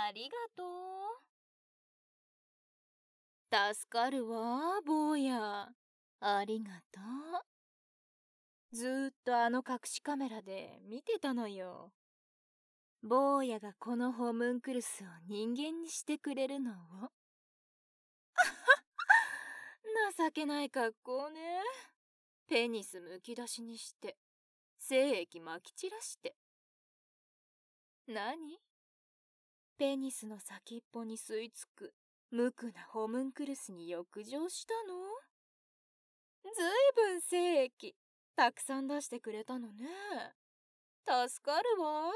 ありがとう。助かるわ、坊や。ありがとう。ずーっとあの隠しカメラで見てたのよ。坊やがこのホムンクルスを人間にしてくれるのを。情けない格好ね。ペニスむき出しにして、精液まき散らして。何？ペニスの先っぽに吸い付く無垢なホムンクルスに浴場したの？ずいぶん精液たくさん出してくれたのね。助かるわ。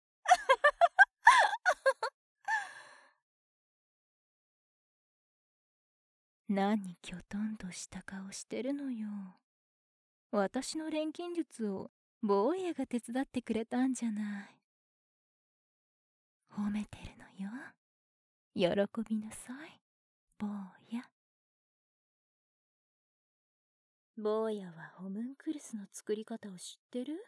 何きょとんとした顔してるのよ。私の錬金術を坊やが手伝ってくれたんじゃない。褒めてるのよ。喜びなさい、坊や。坊やはホムンクルスの作り方を知ってる？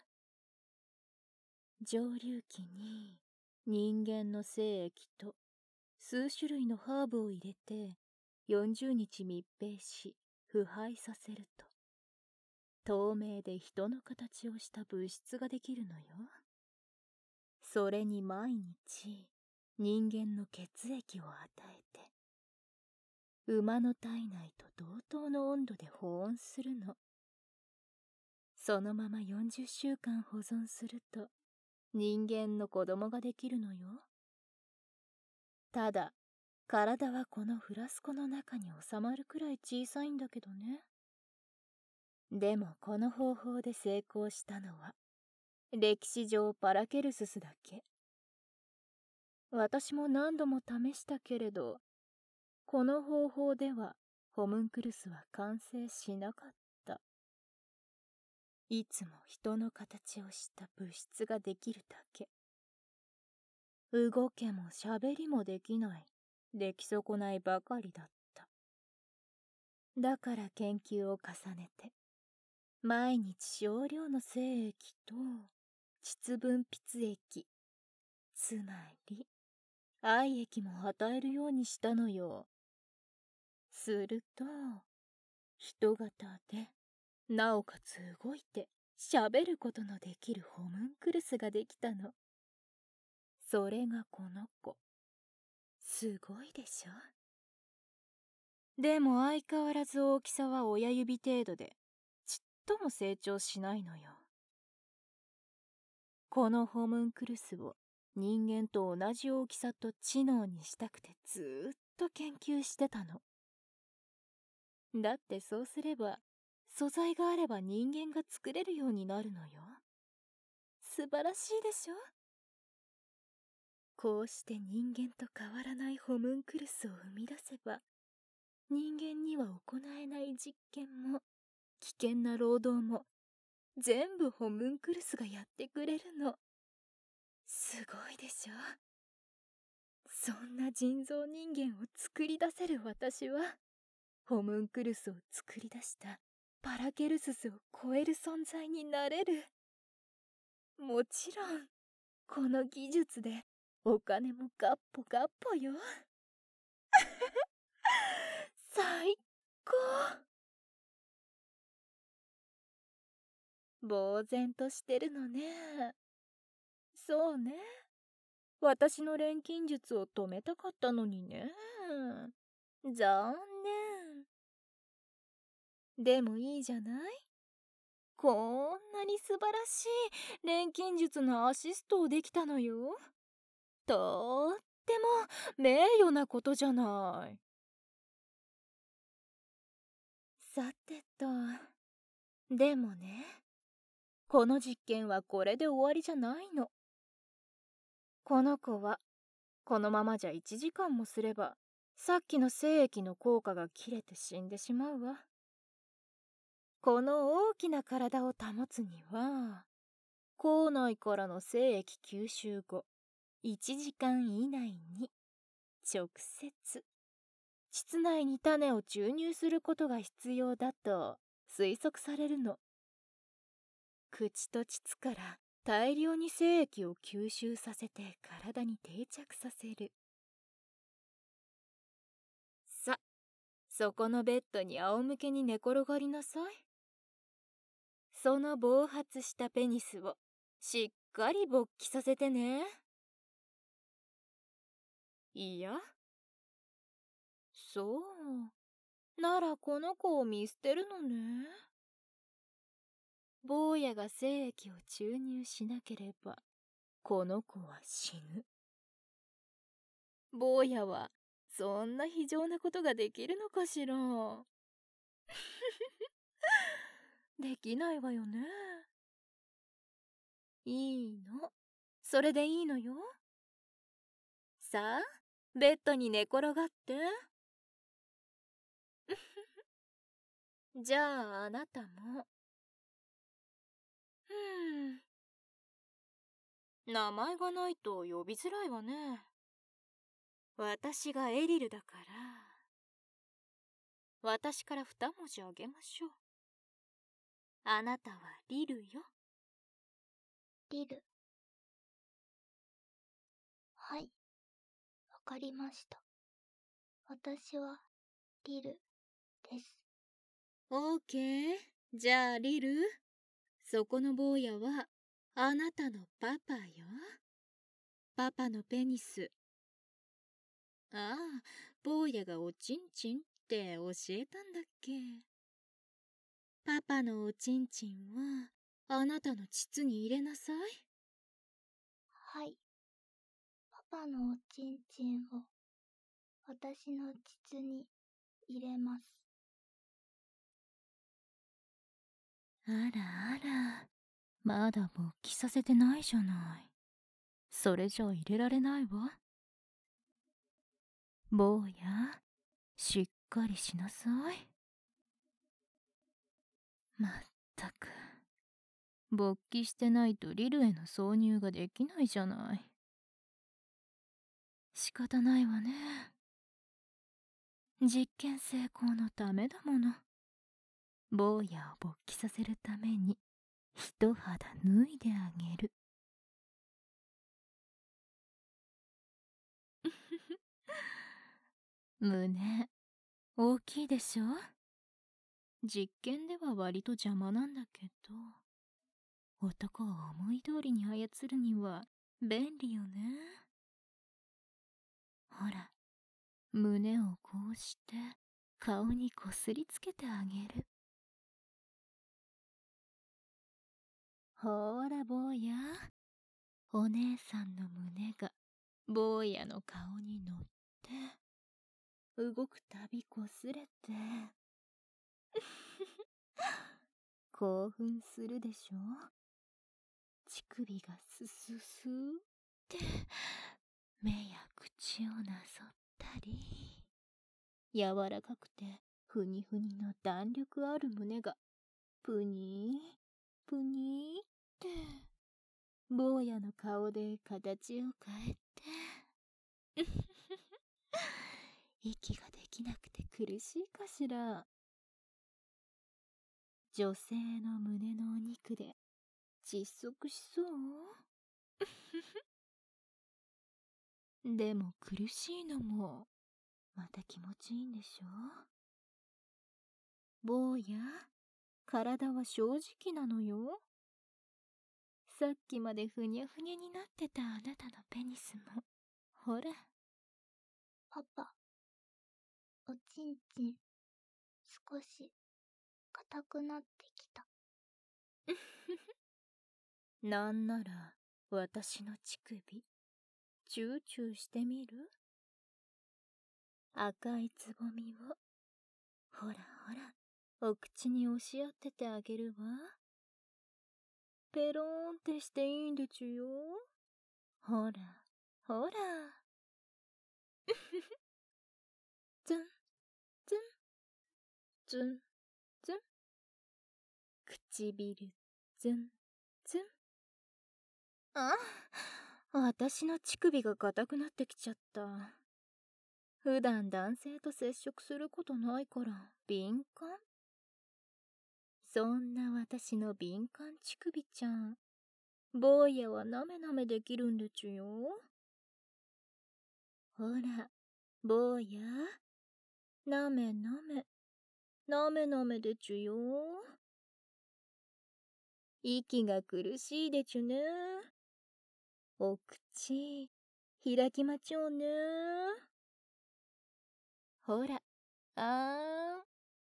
蒸留器に人間の精液と数種類のハーブを入れて40日密閉し腐敗させると透明で人の形をした物質ができるのよ。それに毎日人間の血液を与えて馬の体内と同等の温度で保温するの。そのまま40週間保存すると人間の子供ができるのよ。ただ体はこのフラスコの中に収まるくらい小さいんだけどね。でもこの方法で成功したのは歴史上パラケルススだけ。私も何度も試したけれど、この方法ではホムンクルスは完成しなかった。いつも人の形をした物質ができるだけ。動けも喋りもできない、出来損ないばかりだった。だから研究を重ねて、毎日少量の精液と膣分泌液、つまり愛液も与えるようにしたのよ。すると人型でなおかつ動いて喋ることのできるホムンクルスができたの。それがこの子。すごいでしょ？でも相変わらず大きさは親指程度でちっとも成長しないのよ。このホムンクルスを人間と同じ大きさと知能にしたくてずーっと研究してたの。だってそうすれば素材があれば人間が作れるようになるのよ。素晴らしいでしょ？こうして人間と変わらないホムンクルスを生み出せば人間には行えない実験も危険な労働も全部ホムンクルスがやってくれるの。すごいでしょ？そんな人造人間を作り出せる私はホムンクルスを作り出したパラケルススを超える存在になれる。もちろんこの技術でお金もガッポガッポよ。最高。呆然としてるのね。そうね。私の錬金術を止めたかったのにね。残念。でもいいじゃない？こんなに素晴らしい錬金術のアシストをできたのよ。とっても名誉なことじゃない。さてと、でもね、この実験はこれで終わりじゃないの。この子はこのままじゃ1時間もすればさっきの精液の効果が切れて死んでしまうわ。この大きな体を保つには口内からの精液吸収後1時間以内に直接膣内に種を注入することが必要だと推測されるの。口と膣から大量に精液を吸収させて体に定着させる。 そこのベッドに仰向けに寝転がりなさい。その暴発したペニスをしっかり勃起させてね。いや、そう。ならこの子を見捨てるのね。坊やが精液を注入しなければ、この子は死ぬ。坊やは、そんな非情なことができるのかしら。できないわよね。いいの。それでいいのよ。さあ、ベッドに寝転がって。じゃああなたも。名前がないと呼びづらいわね。私がエリルだから。私から2文字あげましょう。あなたはリルよ。 リル。はい。わかりました。私は、リル、です。 オーケー。じゃあリル、そこの坊やは、あなたのパパよ。パパのペニス。ああ、坊やがおちんちんって教えたんだっけ。パパのおちんちんは、あなたの膣に入れなさい。 はい。パパのおちんちんを、私の膣に入れます。 あらあら、まだ勃起させてないじゃない。それじゃ入れられないわ。坊や、しっかりしなさい。まったく、勃起してないとリルへの挿入ができないじゃない。仕方ないわね。実験成功のためだもの。坊やを勃起させるために一肌脱いであげる。胸大きいでしょ。実験では割と邪魔なんだけど、男を思い通りに操るには便利よね。ほら、胸をこうして顔にこすりつけてあげる。ほら坊や、お姉さんの胸が坊やの顔に乗って動くたびこすれて興奮するでしょ。乳首がスススーって目や口をなぞったり、柔らかくてふにふにの弾力ある胸がぷにーぷにーって坊やの顔で形を変えて息ができなくて苦しいかしら。女性の胸のお肉で窒息しそう。でも苦しいのもまた気持ちいいんでしょ。坊や、体は正直なのよ。さっきまでふにゃふにゃになってたあなたのペニスも、ほら。 パパ、おちんちん、少し、硬くなってきた。 なんなら、私の乳首、チューチューしてみる？赤いつぼみを、ほらほら、お口に押し当ててあげるわ。ペローンってしていいんでちゅよ。ほら、ほら。ズン、ズン、ズン、ズン。唇、ズン、ズン。あ、私の乳首が硬くなってきちゃった。普段男性と接触することないから敏感。そんな私の敏感乳首ちゃん、坊やはなめなめできるんでちゅよ。ほら、坊や、 なめなめ、なめなめでちゅよ。息が苦しいでちゅね。お口、開きまちょうね。ほら、あーん。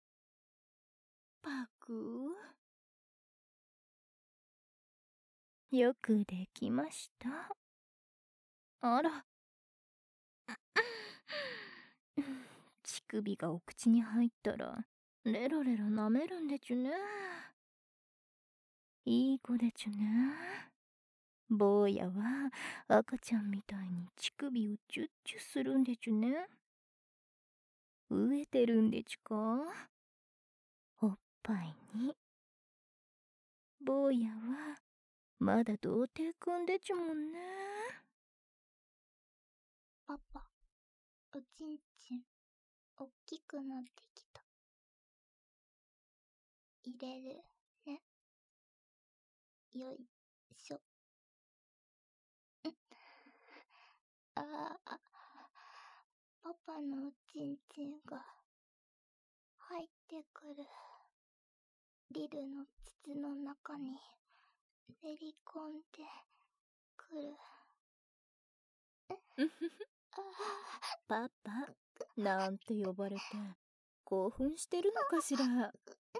パク。よくできました。あら。乳首がお口に入ったら、レロレロ舐めるんでちゅね。いい子でちゅね。坊やは赤ちゃんみたいに乳首をチュッチュするんでちゅね。飢えてるんでちゅか。おっぱいに。坊やはまだ童貞くんでちゅもんね。 パパ、おちんちん、おっきくなってきた。入れるね。よいしょ。ああ、パパのおちんちんが入ってくる。リルの膣の中に練り込んでくる。 パパなんて呼ばれて興奮してるのかしら。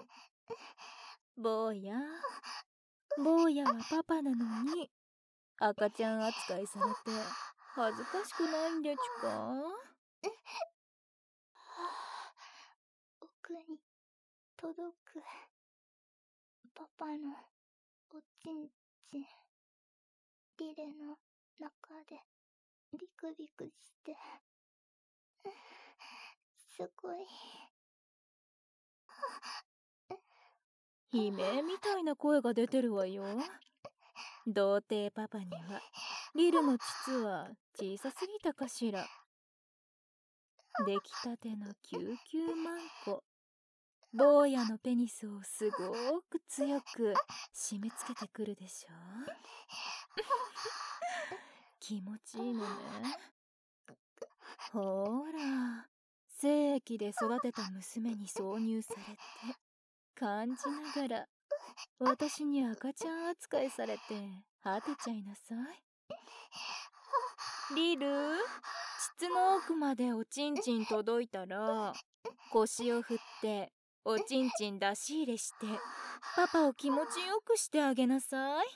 坊やはパパなのに赤ちゃん扱いされて恥ずかしくないんでちゅか。 奥に届く。パパのおちんちん。リルの中でビクビクして。すごい。 悲鳴みたいな声が出てるわよ。童貞パパにはリルの膣は小さすぎたかしら。出来たてのキューキューマンコ、坊やのペニスをすごーく強く締め付けてくるでしょ。気持ちいいのね。ほーら、精液で育てた娘に挿入されて感じながら私に赤ちゃん扱いされて果てちゃいなさい。リル、膣の奥までおちんちん届いたら腰を振っておちんちん出し入れしてパパを気持ちよくしてあげなさい。 はい、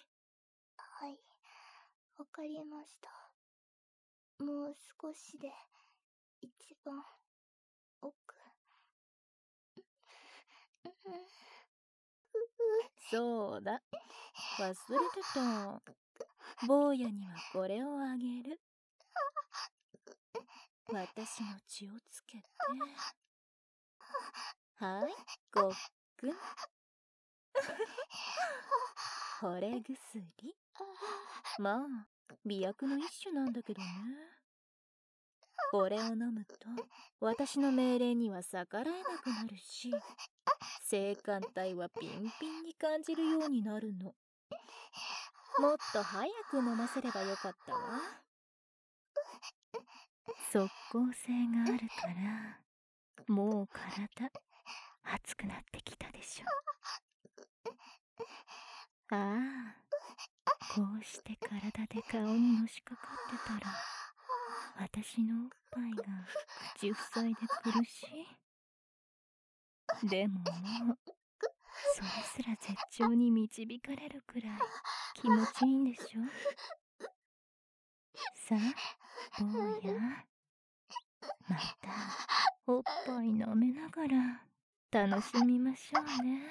わかりました。もう少しで一番奥。 そうだ、忘れてた。坊やにはこれをあげる。私の血をつけて。はい、ごっくん。惚れ薬。まあ、美薬の一種なんだけどね。これを飲むと私の命令には逆らえなくなるし、性感帯はピンピンに感じるようになるの。もっと早く飲ませればよかったわ。即効性があるからもう体熱くなってきたでしょ。ああ、こうして体で顔にのしかかってたら私のおっぱいが口塞いで苦しい。でももうそれすら絶頂に導かれるくらい気持ちいいんでしょ。さあ、坊や、またおっぱい飲めながら楽しみましょうね。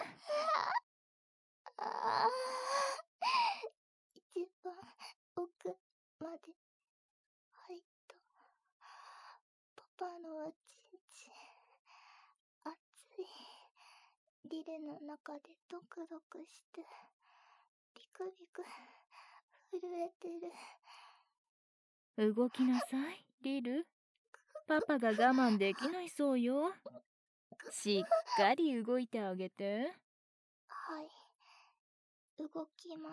一番奥まで入った。パパのおちんちん。熱い。リルの中でドクドクして、ビクビク震えてる。 動きなさい、リル。パパが我慢できないそうよ。しっかり動いてあげて。 はい、動きます。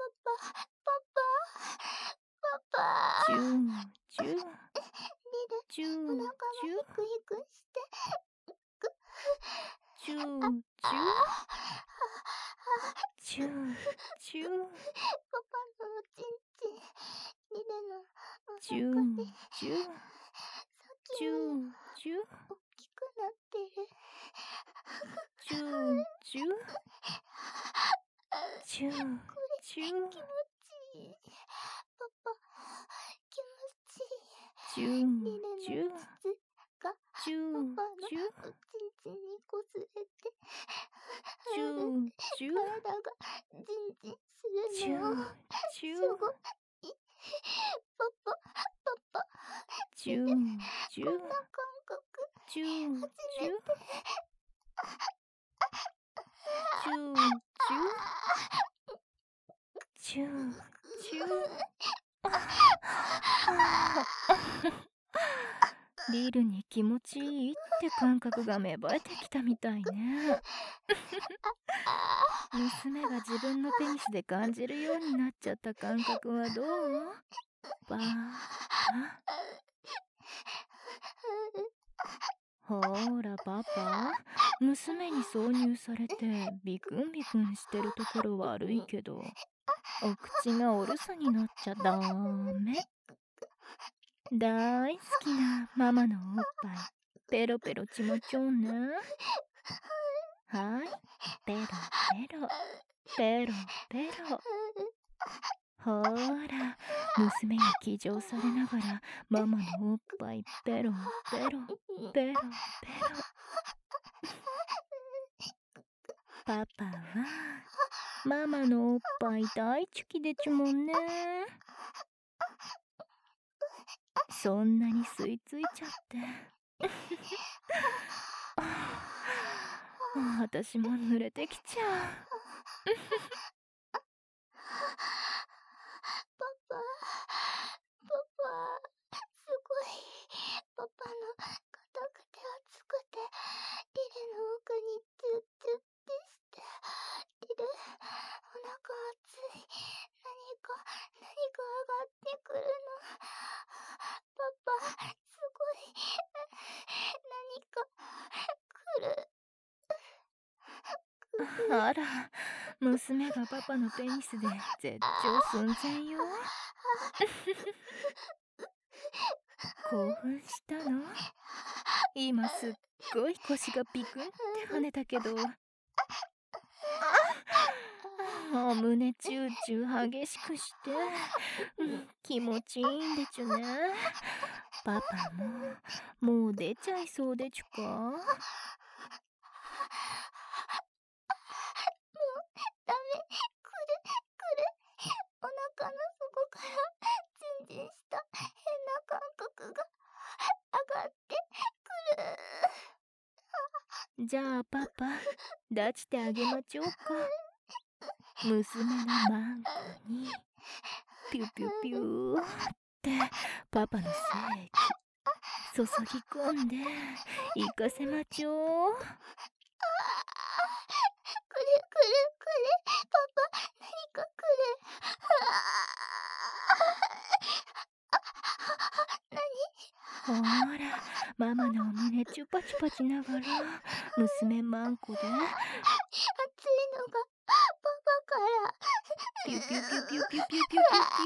チューチューリル、 チューお腹がチューヒクヒクして、 チューチューチューチューパパのおちんちん、リルのおチュー腹で、 チューチューチュー大きくなってる。 チューチューチューチュー気持ちいい。パパ、気持ちいい。 チューリルチューの膣がチューパパのチューおちんちんにこすれて、 チューチュー体がジンジンすチュるの。 ーチューすごい。パパ、 チューチューこんな感覚、 チュー初チューめて。 チューチューチューチューリルに気持ちいいって感覚が芽生えてきたみたいね。娘が自分のペニスで感じるようになっちゃった感覚はどう？パパ。ほーらパパ、娘に挿入されてビクンビクンしてるところ悪いけど、お口がお留守になっちゃダメ。大好きなママのおっぱいペロペロちもちょんね。はい、ペロペロペロペロ。ほーら、娘に騎乗されながらママのおっぱいペロペロペロペロ。パパはママのおっぱい大好きでちゅもんね。そんなに吸い付いちゃって私も濡れてきちゃう。 パパ、すごい。パパの硬くて熱くて、リルの奥にチュッチュッてして、リル、お腹熱い。何か上がってくるの。パパ、すごい。何か来る。 あら、娘がパパのペニスで絶頂寸前よ。興奮したの？今すっごい腰がピクンって跳ねたけど、お胸チューチュー激しくして、気持ちいいんでちゅね。パパもう出ちゃいそうでちゅか？ ダメ、来る。お腹の底からジンジンした変な感覚が上がってくる。じゃあパパ、抱ちてあげまちょうか。娘のマンコにピュピュピューってパパの精液注ぎ込んで行かせまちょう。 パパ、何か来る。 ほーら、ママのお胸チュパチュパしながら、娘マンコで、 熱いのが、パパから。 ピュピュピュピュピュピュピュピュピュ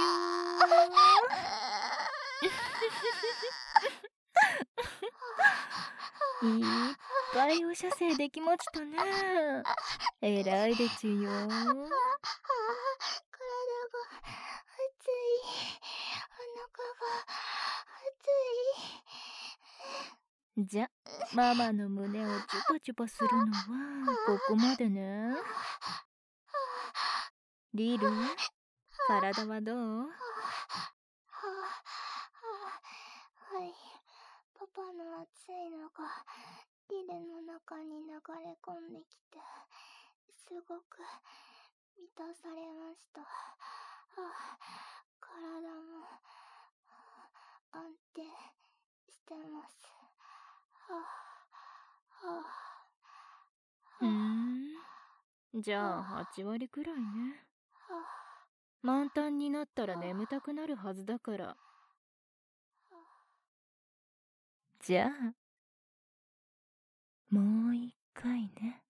ピュいっぱいお射精できましたね。えらいでちゅよ。 体が熱い。お腹が熱い。 じゃ、ママの胸をチュパチュパするのはここまでね。リル、体はどう？ はい。パパの熱いのがリルの中に流れ込んできて、すごく満たされました。体も安定してます。 じゃあ8割くらいね。満タンになったら眠たくなるはずだから。じゃあもう一回ね。